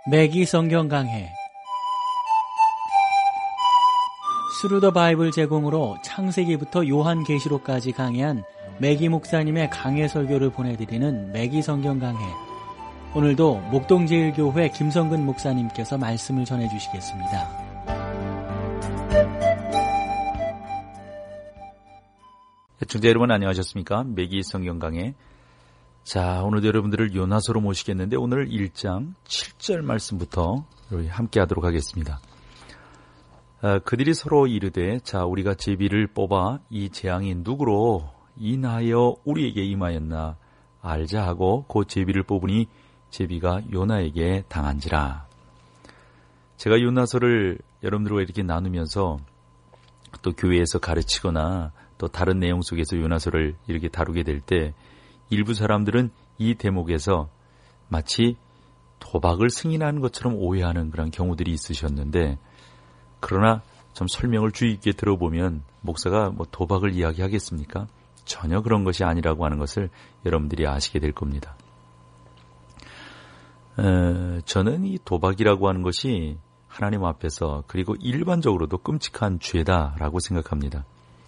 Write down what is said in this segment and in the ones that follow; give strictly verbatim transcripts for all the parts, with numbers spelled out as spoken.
매기 성경 강해 스루 더 바이블 제공으로 창세기부터 요한계시록까지 강해한 매기 목사님의 강해 설교를 보내드리는 매기 성경 강해. 오늘도 목동제일교회 김성근 목사님께서 말씀을 전해주시겠습니다. 애청자 여러분 안녕하셨습니까? 매기 성경 강해. 자, 오늘도 여러분들을 요나서로 모시겠는데 오늘 일 장 칠 절 말씀부터 함께 하도록 하겠습니다. 아, 그들이 서로 이르되 자 우리가 제비를 뽑아 이 재앙이 누구로 인하여 우리에게 임하였나 알자 하고 그 제비를 뽑으니 제비가 요나에게 당한지라. 제가 요나서를 여러분들과 이렇게 나누면서 또 교회에서 가르치거나 또 다른 내용 속에서 요나서를 이렇게 다루게 될 때 일부 사람들은 이 대목에서 마치 도박을 승인하는 것처럼 오해하는 그런 경우들이 있으셨는데, 그러나 좀 설명을 주의 깊게 들어보면 목사가 뭐 도박을 이야기하겠습니까? 전혀 그런 것이 아니라고 하는 것을 여러분들이 아시게 될 겁니다. 에, 저는 이 도박이라고 하는 것이 하나님 앞에서 그리고 일반적으로도 끔찍한 죄다라고 생각합니다.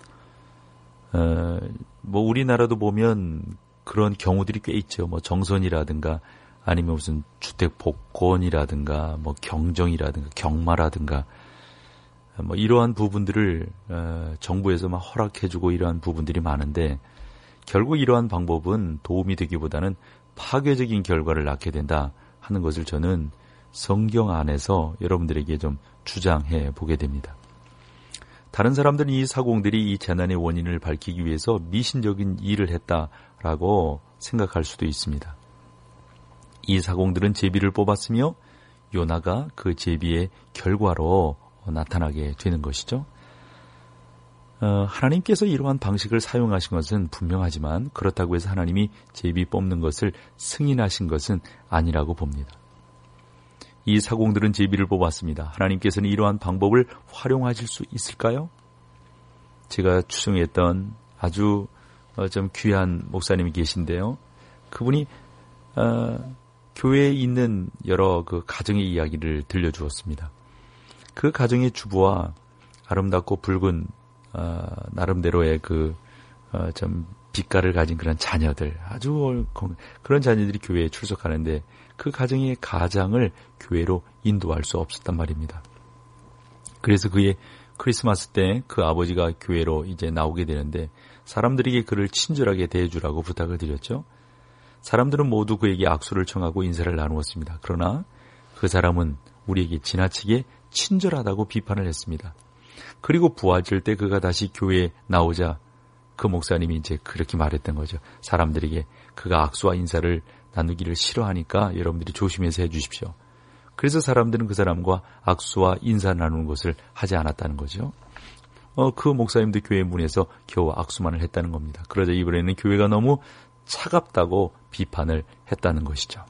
에, 뭐 우리나라도 보면 그런 경우들이 꽤 있죠. 뭐 정선이라든가 아니면 무슨 주택 복권이라든가 뭐 경정이라든가 경마라든가 뭐 이러한 부분들을 어, 정부에서 막 허락해주고 이러한 부분들이 많은데, 결국 이러한 방법은 도움이 되기보다는 파괴적인 결과를 낳게 된다 하는 것을 저는 성경 안에서 여러분들에게 좀 주장해 보게 됩니다. 다른 사람들은 이 사공들이 이 재난의 원인을 밝히기 위해서 미신적인 일을 했다라고 생각할 수도 있습니다. 이 사공들은 제비를 뽑았으며 요나가 그 제비의 결과로 나타나게 되는 것이죠. 어, 하나님께서 이러한 방식을 사용하신 것은 분명하지만 그렇다고 해서 하나님이 제비 뽑는 것을 승인하신 것은 아니라고 봅니다. 이 사공들은 제비를 뽑았습니다. 하나님께서는 이러한 방법을 활용하실 수 있을까요? 제가 추정했던 아주 좀 귀한 목사님이 계신데요. 그분이 어, 교회에 있는 여러 그 가정의 이야기를 들려주었습니다. 그 가정의 주부와 아름답고 붉은 어, 나름대로의 그 어, 좀 빛깔을 가진 그런 자녀들, 아주 그런 자녀들이 교회에 출석하는데 그 가정의 가장을 교회로 인도할 수 없었단 말입니다. 그래서 그의 크리스마스 때 그 아버지가 교회로 이제 나오게 되는데 사람들에게 그를 친절하게 대해주라고 부탁을 드렸죠. 사람들은 모두 그에게 악수를 청하고 인사를 나누었습니다. 그러나 그 사람은 우리에게 지나치게 친절하다고 비판을 했습니다. 그리고 부활절 때 그가 다시 교회에 나오자 그 목사님이 이제 그렇게 말했던 거죠. 사람들에게 그가 악수와 인사를 나누기를 싫어하니까 여러분들이 조심해서 해주십시오. 그래서 사람들은 그 사람과 악수와 인사 나누는 것을 하지 않았다는 거죠. 어, 그 목사님도 교회 문에서 겨우 악수만을 했다는 겁니다. 그러자 이번에는 교회가 너무 차갑다고 비판을 했다는 것이죠.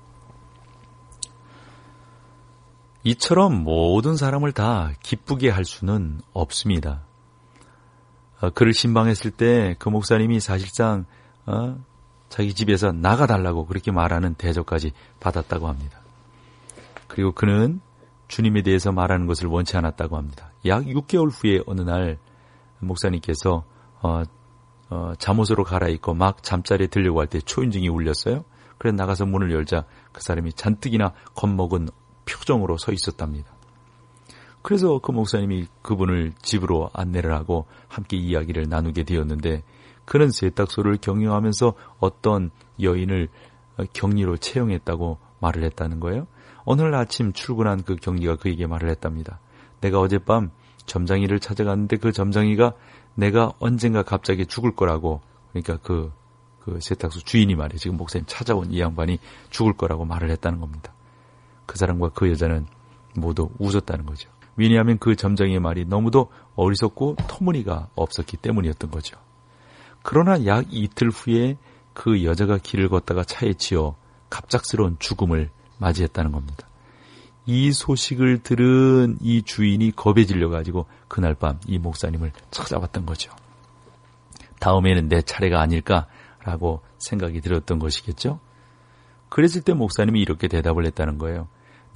이처럼 모든 사람을 다 기쁘게 할 수는 없습니다. 어, 그를 신방했을 때 그 목사님이 사실상 어, 자기 집에서 나가달라고 그렇게 말하는 대접까지 받았다고 합니다. 그리고 그는 주님에 대해서 말하는 것을 원치 않았다고 합니다. 약 육 개월 후에 어느 날 목사님께서 어, 어, 잠옷으로 갈아입고 막 잠자리에 들려고 할 때 초인종이 울렸어요. 그래서 나가서 문을 열자 그 사람이 잔뜩이나 겁먹은 표정으로 서 있었답니다. 그래서 그 목사님이 그분을 집으로 안내를 하고 함께 이야기를 나누게 되었는데, 그는 세탁소를 경영하면서 어떤 여인을 격리로 채용했다고 말을 했다는 거예요. 오늘 아침 출근한 그 격리가 그에게 말을 했답니다. 내가 어젯밤 점장이를 찾아갔는데 그 점장이가 내가 언젠가 갑자기 죽을 거라고, 그러니까 그, 그 세탁소 주인이 말이에요. 지금 목사님 찾아온 이 양반이 죽을 거라고 말을 했다는 겁니다. 그 사람과 그 여자는 모두 웃었다는 거죠. 왜냐하면 그 점장의 말이 너무도 어리석고 터무니가 없었기 때문이었던 거죠. 그러나 약 이틀 후에 그 여자가 길을 걷다가 차에 치여 갑작스러운 죽음을 맞이했다는 겁니다. 이 소식을 들은 이 주인이 겁에 질려가지고 그날 밤 이 목사님을 찾아왔던 거죠. 다음에는 내 차례가 아닐까라고 생각이 들었던 것이겠죠. 그랬을 때 목사님이 이렇게 대답을 했다는 거예요.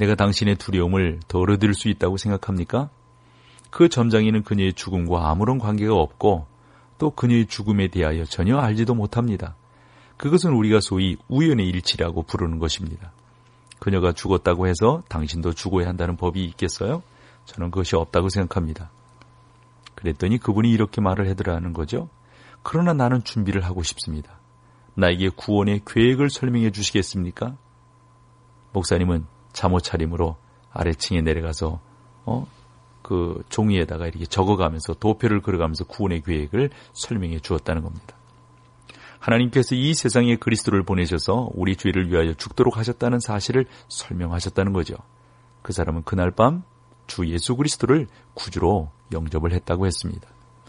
내가 당신의 두려움을 덜어드릴 수 있다고 생각합니까? 그 점장이는 그녀의 죽음과 아무런 관계가 없고 또 그녀의 죽음에 대하여 전혀 알지도 못합니다. 그것은 우리가 소위 우연의 일치라고 부르는 것입니다. 그녀가 죽었다고 해서 당신도 죽어야 한다는 법이 있겠어요? 저는 그것이 없다고 생각합니다. 그랬더니 그분이 이렇게 말을 하더라는 거죠. 그러나 나는 준비를 하고 싶습니다. 나에게 구원의 계획을 설명해 주시겠습니까? 목사님은 잠옷차림으로 아래층에 내려가서 어? 그 종이에다가 이렇게 적어가면서 도표를 그려가면서 구원의 계획을 설명해 주었다는 겁니다. 하나님께서 이 세상에 그리스도를 보내셔서 우리 죄를 위하여 죽도록 하셨다는 사실을 설명하셨다는 거죠. 그 사람은 그날 밤 주 예수 그리스도를 구주로 영접을 했다고 했습니다.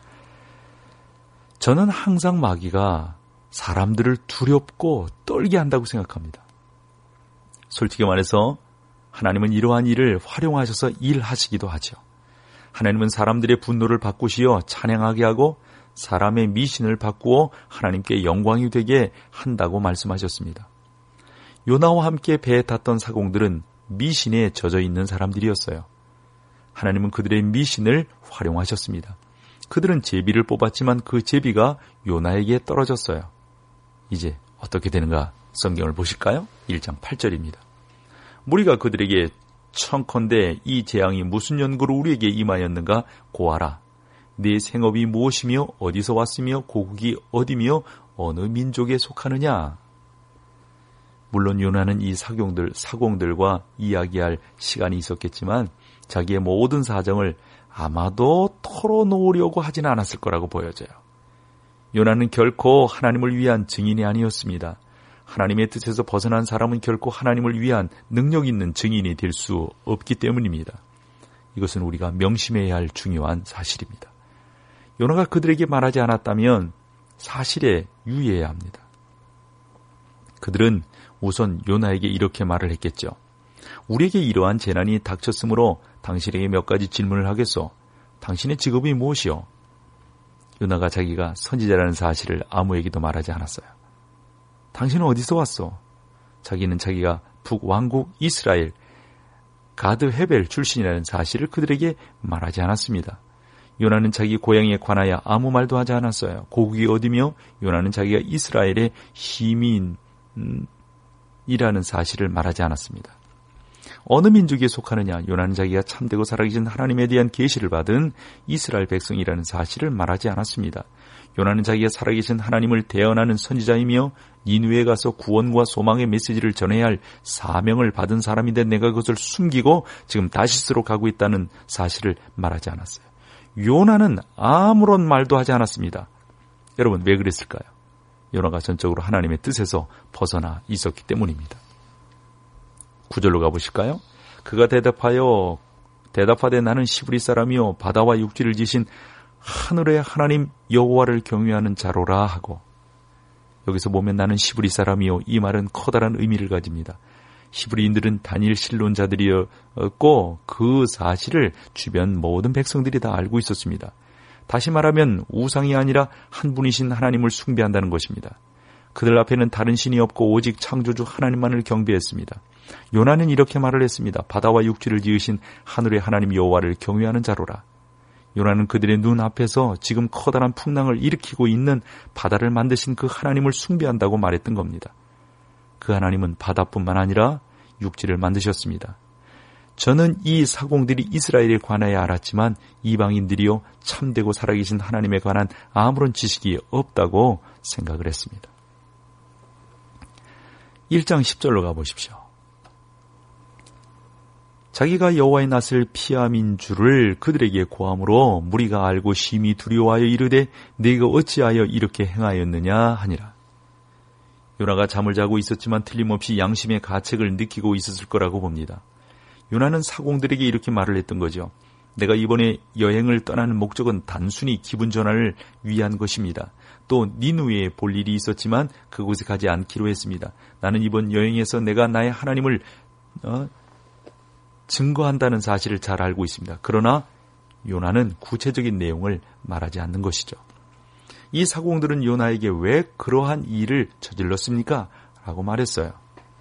저는 항상 마귀가 사람들을 두렵고 떨게 한다고 생각합니다. 솔직히 말해서 하나님은 이러한 일을 활용하셔서 일하시기도 하죠. 하나님은 사람들의 분노를 바꾸시어 찬양하게 하고 사람의 미신을 바꾸어 하나님께 영광이 되게 한다고 말씀하셨습니다. 요나와 함께 배에 탔던 사공들은 미신에 젖어 있는 사람들이었어요. 하나님은 그들의 미신을 활용하셨습니다. 그들은 제비를 뽑았지만 그 제비가 요나에게 떨어졌어요. 이제 어떻게 되는가 성경을 보실까요? 일 장 팔 절입니다. 무리가 그들에게 청컨대 이 재앙이 무슨 연고로 우리에게 임하였는가 고하라. 네 생업이 무엇이며 어디서 왔으며 고국이 어디며 어느 민족에 속하느냐. 물론 요나는 이 사공들, 사공들과 이야기할 시간이 있었겠지만 자기의 모든 사정을 아마도 털어놓으려고 하지는 않았을 거라고 보여져요. 요나는 결코 하나님을 위한 증인이 아니었습니다. 하나님의 뜻에서 벗어난 사람은 결코 하나님을 위한 능력 있는 증인이 될 수 없기 때문입니다. 이것은 우리가 명심해야 할 중요한 사실입니다. 요나가 그들에게 말하지 않았다면 사실에 유의해야 합니다. 그들은 우선 요나에게 이렇게 말을 했겠죠. 우리에게 이러한 재난이 닥쳤으므로 당신에게 몇 가지 질문을 하겠소. 당신의 직업이 무엇이요? 요나가 자기가 선지자라는 사실을 아무에게도 말하지 않았어요. 당신은 어디서 왔소? 자기는 자기가 북왕국 이스라엘 가드 헤벨 출신이라는 사실을 그들에게 말하지 않았습니다. 요나는 자기 고향에 관하여 아무 말도 하지 않았어요. 고국이 어디며 요나는 자기가 이스라엘의 시민이라는 사실을 말하지 않았습니다. 어느 민족에 속하느냐? 요나는 자기가 참되고 살아계신 하나님에 대한 계시를 받은 이스라엘 백성이라는 사실을 말하지 않았습니다. 요나는 자기가 살아계신 하나님을 대언하는 선지자이며 니느웨에 가서 구원과 소망의 메시지를 전해야 할 사명을 받은 사람인데 내가 그것을 숨기고 지금 다시스로 가고 있다는 사실을 말하지 않았어요. 요나는 아무런 말도 하지 않았습니다. 여러분 왜 그랬을까요? 요나가 전적으로 하나님의 뜻에서 벗어나 있었기 때문입니다. 구절로 가보실까요? 그가 대답하여 대답하되 나는 시브리 사람이요 바다와 육지를 지신 하늘의 하나님 여호와를 경외하는 자로라 하고, 여기서 보면 나는 시브리 사람이요, 이 말은 커다란 의미를 가집니다. 히브리인들은 단일 신론자들이었고 그 사실을 주변 모든 백성들이 다 알고 있었습니다. 다시 말하면 우상이 아니라 한 분이신 하나님을 숭배한다는 것입니다. 그들 앞에는 다른 신이 없고 오직 창조주 하나님만을 경배했습니다. 요나는 이렇게 말을 했습니다. 바다와 육지를 지으신 하늘의 하나님 여호와를 경외하는 자로라. 요나는 그들의 눈 앞에서 지금 커다란 풍랑을 일으키고 있는 바다를 만드신 그 하나님을 숭배한다고 말했던 겁니다. 그 하나님은 바다뿐만 아니라 육지를 만드셨습니다. 저는 이 사공들이 이스라엘에 관하여 알았지만 이방인들이요 참되고 살아계신 하나님에 관한 아무런 지식이 없다고 생각을 했습니다. 일 장 십 절로 가보십시오. 자기가 여호와의 낯을 피함인 줄을 그들에게 고함으로 무리가 알고 심히 두려워하여 이르되 네가 어찌하여 이렇게 행하였느냐 하니라. 요나가 잠을 자고 있었지만 틀림없이 양심의 가책을 느끼고 있었을 거라고 봅니다. 요나는 사공들에게 이렇게 말을 했던 거죠. 내가 이번에 여행을 떠나는 목적은 단순히 기분 전환을 위한 것입니다. 또 니느웨에 볼 일이 있었지만 그곳에 가지 않기로 했습니다. 나는 이번 여행에서 내가 나의 하나님을 어, 증거한다는 사실을 잘 알고 있습니다. 그러나 요나는 구체적인 내용을 말하지 않는 것이죠. 이 사공들은 요나에게 왜 그러한 일을 저질렀습니까? 라고 말했어요.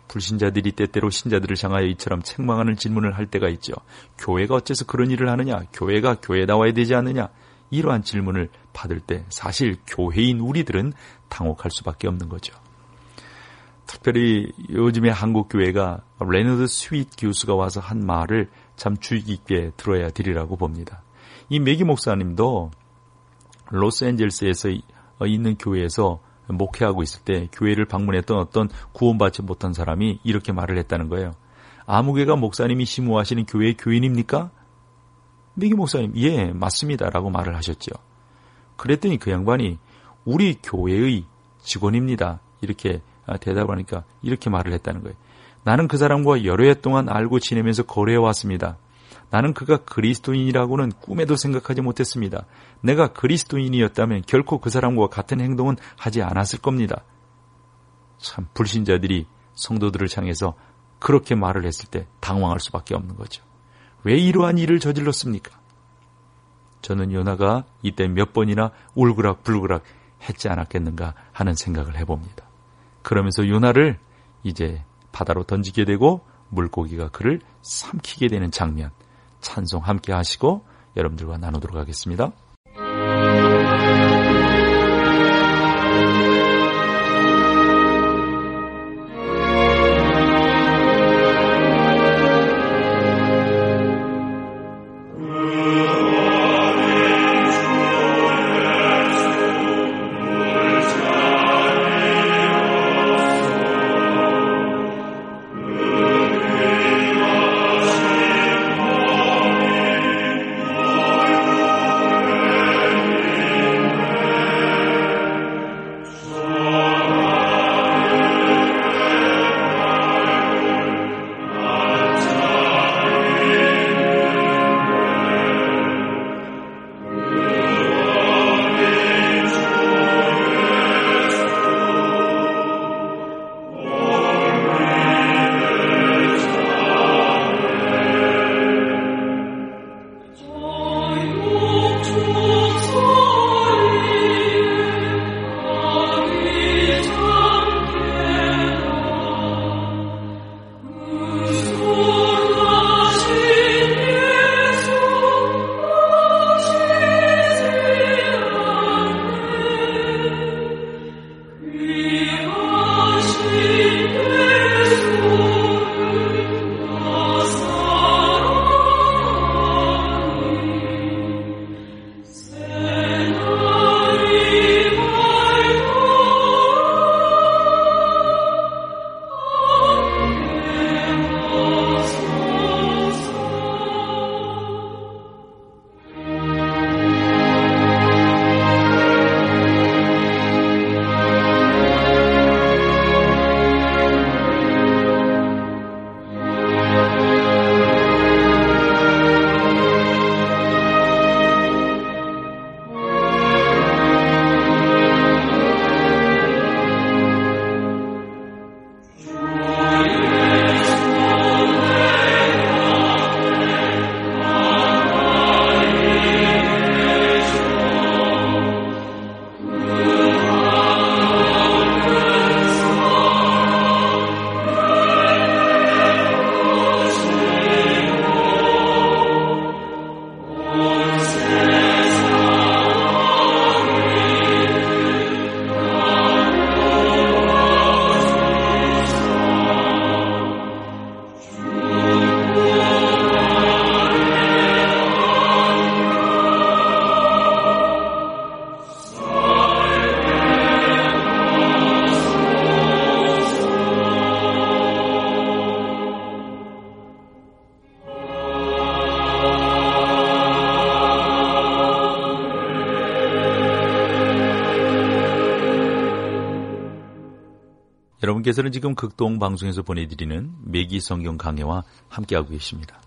불신자들이 때때로 신자들을 향하여 이처럼 책망하는 질문을 할 때가 있죠. 교회가 어째서 그런 일을 하느냐? 교회가 교회다워야 되지 않느냐? 이러한 질문을 받을 때 사실 교회인 우리들은 당혹할 수밖에 없는 거죠. 특별히 요즘에 한국 교회가 레너드 스윗 교수가 와서 한 말을 참 주의 깊게 들어야 되리라고 봅니다. 이 매기 목사님도 로스앤젤레스에서 있는 교회에서 목회하고 있을 때 교회를 방문했던 어떤 구원받지 못한 사람이 이렇게 말을 했다는 거예요. 아무개가 목사님이 심호하시는 교회의 교인입니까? 매기 목사님, 예, 맞습니다. 라고 말을 하셨죠. 그랬더니 그 양반이 우리 교회의 직원입니다. 이렇게 대답을 하니까 이렇게 말을 했다는 거예요. 나는 그 사람과 여러 해 동안 알고 지내면서 거래해왔습니다. 나는 그가 그리스도인이라고는 꿈에도 생각하지 못했습니다. 내가 그리스도인이었다면 결코 그 사람과 같은 행동은 하지 않았을 겁니다. 참 불신자들이 성도들을 향해서 그렇게 말을 했을 때 당황할 수밖에 없는 거죠. 왜 이러한 일을 저질렀습니까? 저는 요나가 이때 몇 번이나 울그락불그락 했지 않았겠는가 하는 생각을 해봅니다. 그러면서 요나를 이제 바다로 던지게 되고 물고기가 그를 삼키게 되는 장면, 찬송 함께 하시고 여러분들과 나누도록 하겠습니다. 여러분께서는 지금 극동 방송에서 보내드리는 매기 성경 강해와 함께하고 계십니다.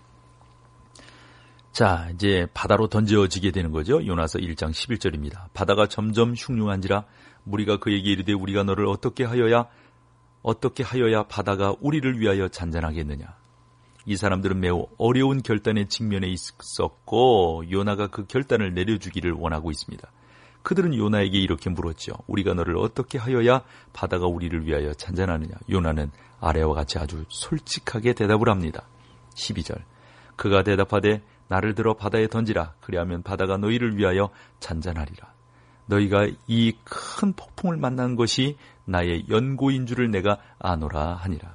자, 이제 바다로 던져지게 되는 거죠. 요나서 일 장 십일 절입니다. 바다가 점점 흉흉한지라 무리가 그에게 이르되 우리가 너를 어떻게 하여야 어떻게 하여야 바다가 우리를 위하여 잔잔하겠느냐. 이 사람들은 매우 어려운 결단의 직면에 있었고 요나가 그 결단을 내려주기를 원하고 있습니다. 그들은 요나에게 이렇게 물었죠. 우리가 너를 어떻게 하여야 바다가 우리를 위하여 잔잔하느냐. 요나는 아래와 같이 아주 솔직하게 대답을 합니다. 십이 절. 그가 대답하되 나를 들어 바다에 던지라. 그리하면 바다가 너희를 위하여 잔잔하리라. 너희가 이 큰 폭풍을 만난 것이 나의 연고인 줄을 내가 아노라 하니라.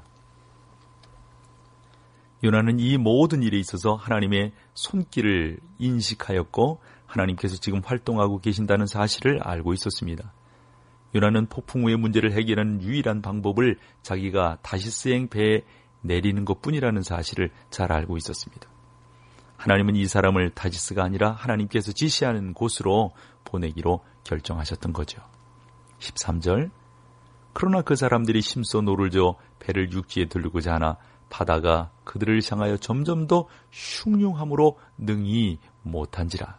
요나는 이 모든 일에 있어서 하나님의 손길을 인식하였고 하나님께서 지금 활동하고 계신다는 사실을 알고 있었습니다. 요나는 폭풍 후의 문제를 해결하는 유일한 방법을 자기가 다시스행 배에 내리는 것뿐이라는 사실을 잘 알고 있었습니다. 하나님은 이 사람을 다시스가 아니라 하나님께서 지시하는 곳으로 보내기로 결정하셨던 거죠. 십삼 절. 그러나 그 사람들이 심소 노를 저어 배를 육지에 들르고자 하나 바다가 그들을 향하여 점점 더 흉흉함으로 능히 못한지라.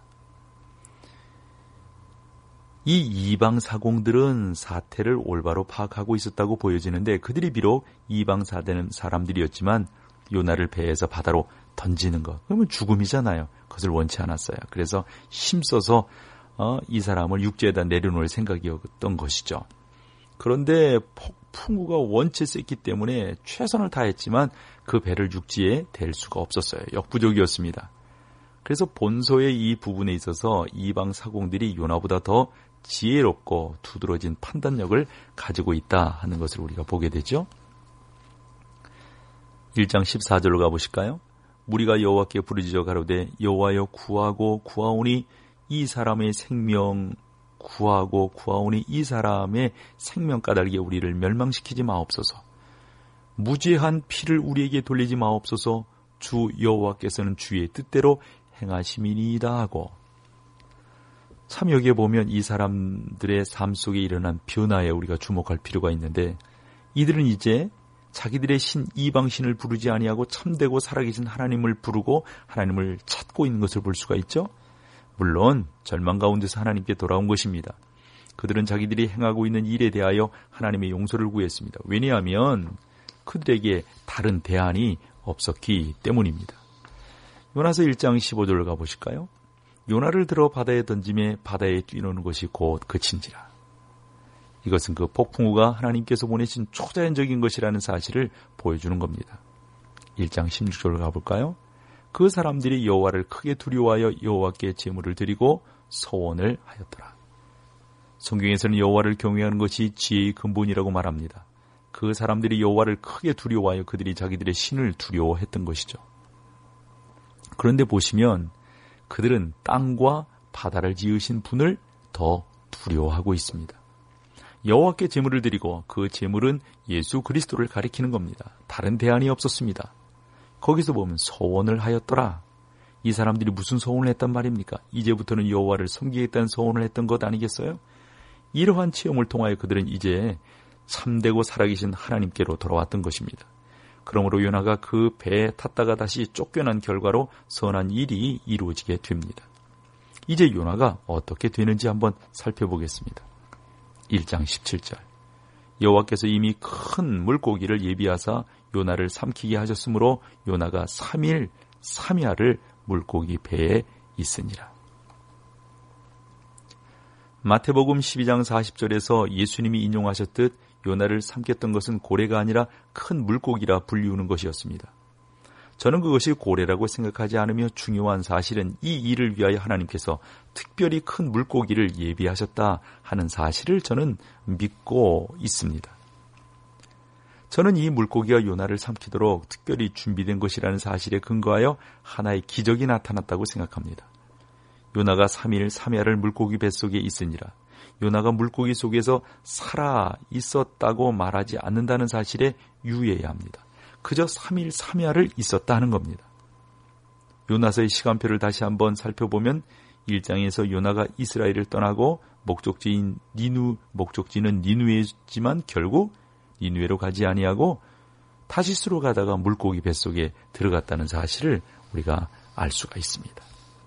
이 이방사공들은 사태를 올바로 파악하고 있었다고 보여지는데 그들이 비록 이방사되는 사람들이었지만 요나를 배에서 바다로 던지는 것, 그러면 죽음이잖아요. 그것을 원치 않았어요. 그래서 힘써서 어, 이 사람을 육지에다 내려놓을 생각이었던 것이죠. 그런데 폭풍우가 원체 셌기 때문에 최선을 다했지만 그 배를 육지에 댈 수가 없었어요. 역부족이었습니다. 그래서 본서의 이 부분에 있어서 이방 사공들이 요나보다 더 지혜롭고 두드러진 판단력을 가지고 있다 하는 것을 우리가 보게 되죠. 일 장 십사 절로 가보실까요? 무리가 여호와께 부르짖어 가로되 여호와여 구하고 구하오니 이 사람의 생명 구하고 구하오니 이 사람의 생명 까닭에 우리를 멸망시키지 마옵소서. 무죄한 피를 우리에게 돌리지 마옵소서. 주 여호와께서는 주의 뜻대로 행하심이니이다 하고, 참 여기에 보면 이 사람들의 삶 속에 일어난 변화에 우리가 주목할 필요가 있는데, 이들은 이제 자기들의 신 이방신을 부르지 아니하고 참되고 살아계신 하나님을 부르고 하나님을 찾고 있는 것을 볼 수가 있죠. 물론 절망 가운데서 하나님께 돌아온 것입니다. 그들은 자기들이 행하고 있는 일에 대하여 하나님의 용서를 구했습니다. 왜냐하면 그들에게 다른 대안이 없었기 때문입니다. 요나서 일 장 십오 절을 가보실까요? 요나를 들어 바다에 던짐에 바다에 뛰노는 것이 곧 그친지라. 이것은 그 폭풍우가 하나님께서 보내신 초자연적인 것이라는 사실을 보여주는 겁니다. 일 장 십육 절을 가볼까요? 그 사람들이 여호와를 크게 두려워하여 여호와께 제물을 드리고 서원을 하였더라. 성경에서는 여호와를 경외하는 것이 지혜의 근본이라고 말합니다. 그 사람들이 여호와를 크게 두려워하여 그들이 자기들의 신을 두려워했던 것이죠. 그런데 보시면 그들은 땅과 바다를 지으신 분을 더 두려워하고 있습니다. 여호와께 제물을 드리고 그 제물은 예수 그리스도를 가리키는 겁니다. 다른 대안이 없었습니다. 거기서 보면 서원을 하였더라. 이 사람들이 무슨 서원을 했단 말입니까? 이제부터는 여호와를 섬기겠다는 서원을 했던 것 아니겠어요? 이러한 체험을 통하여 그들은 이제 참되고 살아계신 하나님께로 돌아왔던 것입니다. 그러므로 요나가 그 배에 탔다가 다시 쫓겨난 결과로 선한 일이 이루어지게 됩니다. 이제 요나가 어떻게 되는지 한번 살펴보겠습니다. 일 장 십칠 절. 여호와께서 이미 큰 물고기를 예비하사 요나를 삼키게 하셨으므로 요나가 삼 일 삼 야를 물고기 배에 있으니라. 마태복음 십이 장 사십 절에서 예수님이 인용하셨듯 요나를 삼켰던 것은 고래가 아니라 큰 물고기라 불리우는 것이었습니다. 저는 그것이 고래라고 생각하지 않으며 중요한 사실은 이 일을 위하여 하나님께서 특별히 큰 물고기를 예비하셨다 하는 사실을 저는 믿고 있습니다. 저는 이 물고기가 요나를 삼키도록 특별히 준비된 것이라는 사실에 근거하여 하나의 기적이 나타났다고 생각합니다. 요나가 삼 일 삼 야를 물고기 뱃속에 있으니라. 요나가 물고기 속에서 살아 있었다고 말하지 않는다는 사실에 유의해야 합니다. 그저 삼 일 삼 야를 있었다 하는 겁니다. 요나서의 시간표를 다시 한번 살펴보면 일 장에서 요나가 이스라엘을 떠나고 목적지인 니누, 목적지는 니누에지만 결국 니누에로 가지 아니하고 타시스로 가다가 물고기 뱃속에 들어갔다는 사실을 우리가 알 수가 있습니다.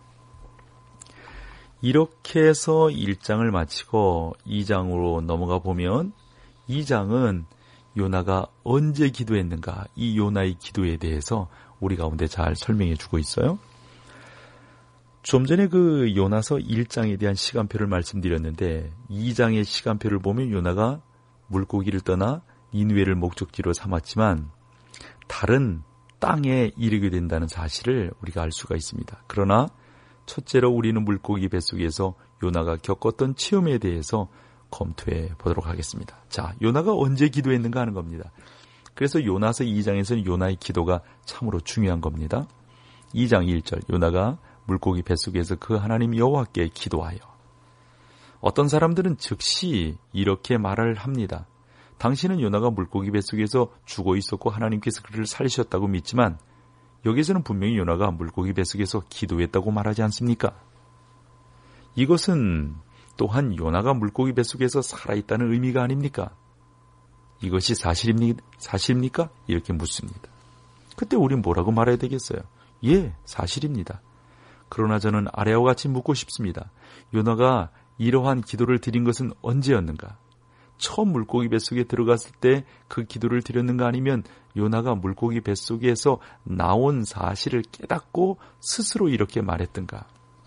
이렇게 해서 일 장을 마치고 이 장으로 넘어가 보면 이 장은 요나가 언제 기도했는가, 이 요나의 기도에 대해서 우리 가운데 잘 설명해 주고 있어요. 좀 전에 그 요나서 일 장에 대한 시간표를 말씀드렸는데 이 장의 시간표를 보면 요나가 물고기를 떠나 니느웨를 목적지로 삼았지만 다른 땅에 이르게 된다는 사실을 우리가 알 수가 있습니다. 그러나 첫째로 우리는 물고기 뱃속에서 요나가 겪었던 체험에 대해서 검토해 보도록 하겠습니다. 자, 요나가 언제 기도했는가 하는 겁니다. 그래서 요나서 이 장에서는 요나의 기도가 참으로 중요한 겁니다. 이 장 일 절 요나가 물고기 뱃속에서 그 하나님 여호와께 기도하여. 어떤 사람들은 즉시 이렇게 말을 합니다. 당신은 요나가 물고기 뱃속에서 죽어 있었고 하나님께서 그를 살리셨다고 믿지만 여기서는 분명히 요나가 물고기 뱃속에서 기도했다고 말하지 않습니까? 이것은 또한 요나가 물고기 뱃속에서 살아있다는 의미가 아닙니까? 이것이 사실입니까? 사실입니까? 이렇게 묻습니다. 그때 우린 뭐라고 말해야 되겠어요? 예, 사실입니다. 그러나 저는 아래와 같이 묻고 싶습니다. 요나가 이러한 기도를 드린 것은 언제였는가? 처음 물고기 뱃속에 들어갔을 때 그 기도를 드렸는가 아니면 요나가 물고기 뱃속에서 나온 사실을 깨닫고 스스로 이렇게 말했던가?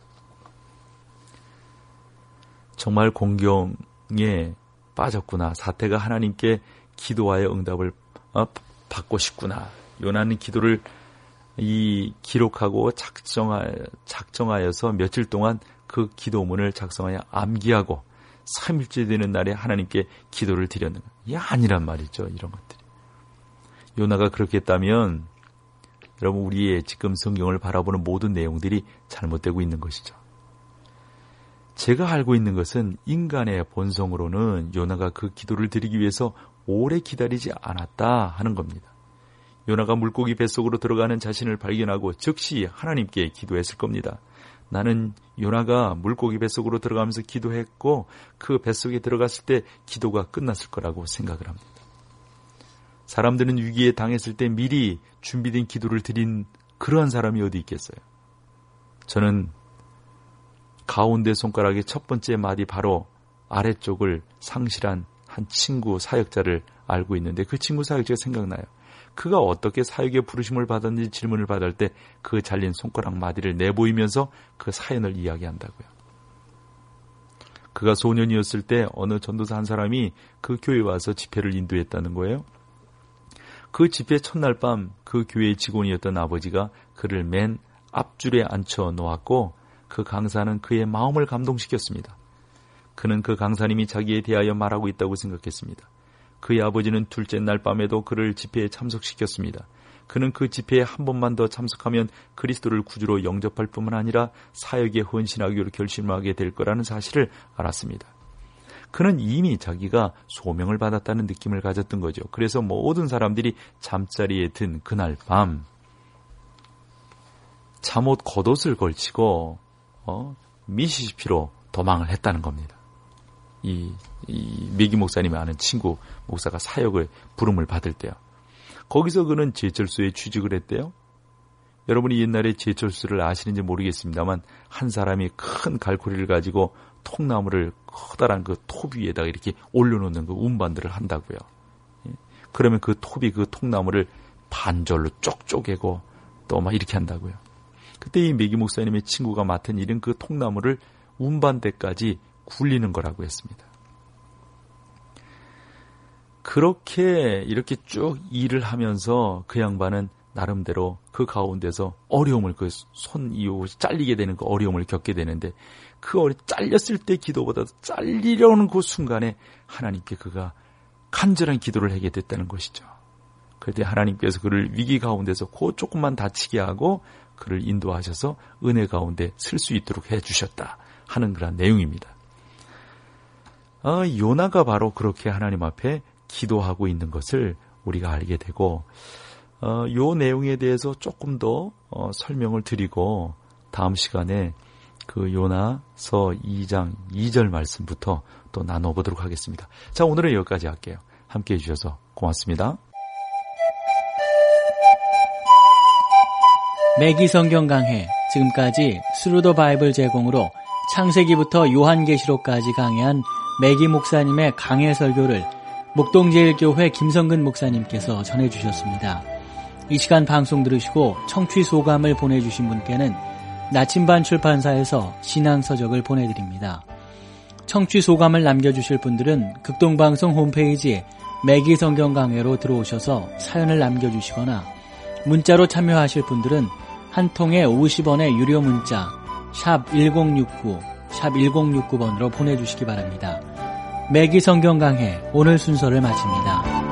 정말 공경에 빠졌구나. 사태가 하나님께 기도하여 응답을 어, 받고 싶구나. 요나는 기도를 이 기록하고 작정하, 작정하여서 며칠 동안 그 기도문을 작성하여 암기하고 삼 일째 되는 날에 하나님께 기도를 드렸는가? 이게 아니란 말이죠. 이런 것들이. 요나가 그렇게 했다면 여러분 우리의 지금 성경을 바라보는 모든 내용들이 잘못되고 있는 것이죠. 제가 알고 있는 것은 인간의 본성으로는 요나가 그 기도를 드리기 위해서 오래 기다리지 않았다 하는 겁니다. 요나가 물고기 뱃속으로 들어가는 자신을 발견하고 즉시 하나님께 기도했을 겁니다. 나는 요나가 물고기 뱃속으로 들어가면서 기도했고 그 뱃속에 들어갔을 때 기도가 끝났을 거라고 생각을 합니다. 사람들은 위기에 당했을 때 미리 준비된 기도를 드린 그러한 사람이 어디 있겠어요? 저는 가운데 손가락의 첫 번째 마디 바로 아래쪽을 상실한 한 친구 사역자를 알고 있는데 그 친구 사역자가 생각나요. 그가 어떻게 사역의 부르심을 받았는지 질문을 받을 때 그 잘린 손가락 마디를 내보이면서 그 사연을 이야기한다고요. 그가 소년이었을 때 어느 전도사 한 사람이 그 교회에 와서 집회를 인도했다는 거예요. 그 집회 첫날 밤 그 교회의 직원이었던 아버지가 그를 맨 앞줄에 앉혀 놓았고 그 강사는 그의 마음을 감동시켰습니다. 그는 그 강사님이 자기에 대하여 말하고 있다고 생각했습니다. 그의 아버지는 둘째 날 밤에도 그를 집회에 참석시켰습니다. 그는 그 집회에 한 번만 더 참석하면 그리스도를 구주로 영접할 뿐만 아니라 사역에 헌신하기로 결심하게 될 거라는 사실을 알았습니다. 그는 이미 자기가 소명을 받았다는 느낌을 가졌던 거죠. 그래서 모든 사람들이 잠자리에 든 그날 밤 잠옷 겉옷을 걸치고 어, 미시시피로 도망을 했다는 겁니다. 이, 이 메기 목사님의 아는 친구 목사가 사역을 부름을 받을 때요. 거기서 그는 제철소에 취직을 했대요. 여러분이 옛날에 제철소를 아시는지 모르겠습니다만 한 사람이 큰 갈고리를 가지고 통나무를 커다란 그 톱 위에다가 이렇게 올려놓는 그 운반들을 한다고요. 그러면 그 톱이 그 통나무를 반절로 쪽 쪼개고 또 막 이렇게 한다고요. 그때 이 메기 목사님의 친구가 맡은 일은 그 통나무를 운반대까지 굴리는 거라고 했습니다. 그렇게 이렇게 쭉 일을 하면서 그 양반은 나름대로 그 가운데서 어려움을 그 손 이후 잘리게 되는 그 어려움을 겪게 되는데 그 어려 잘렸을 때 기도보다 잘리려는 그 순간에 하나님께 그가 간절한 기도를 하게 됐다는 것이죠. 그때 하나님께서 그를 위기 가운데서 그 조금만 다치게 하고 그를 인도하셔서 은혜 가운데 쓸 수 있도록 해주셨다 하는 그런 내용입니다. 아, 요나가 바로 그렇게 하나님 앞에 기도하고 있는 것을 우리가 알게 되고 어, 요 내용에 대해서 조금 더 어, 설명을 드리고 다음 시간에 그 요나서 이 장 이 절 말씀부터 또 나눠보도록 하겠습니다. 자, 오늘은 여기까지 할게요. 함께해 주셔서 고맙습니다. 매기 성경 강해, 지금까지 스루 더 바이블 제공으로 창세기부터 요한계시록까지 강해한 매기 목사님의 강해 설교를 목동제일교회 김성근 목사님께서 전해주셨습니다. 이 시간 방송 들으시고 청취 소감을 보내주신 분께는 나침반 출판사에서 신앙서적을 보내드립니다. 청취 소감을 남겨주실 분들은 극동방송 홈페이지에 매기 성경 강해로 들어오셔서 사연을 남겨주시거나 문자로 참여하실 분들은 한 통에 오십 원의 유료 문자 샵 일공육구 샵 일공육구 번으로 보내주시기 바랍니다. 매기 성경 강해 오늘 순서를 마칩니다.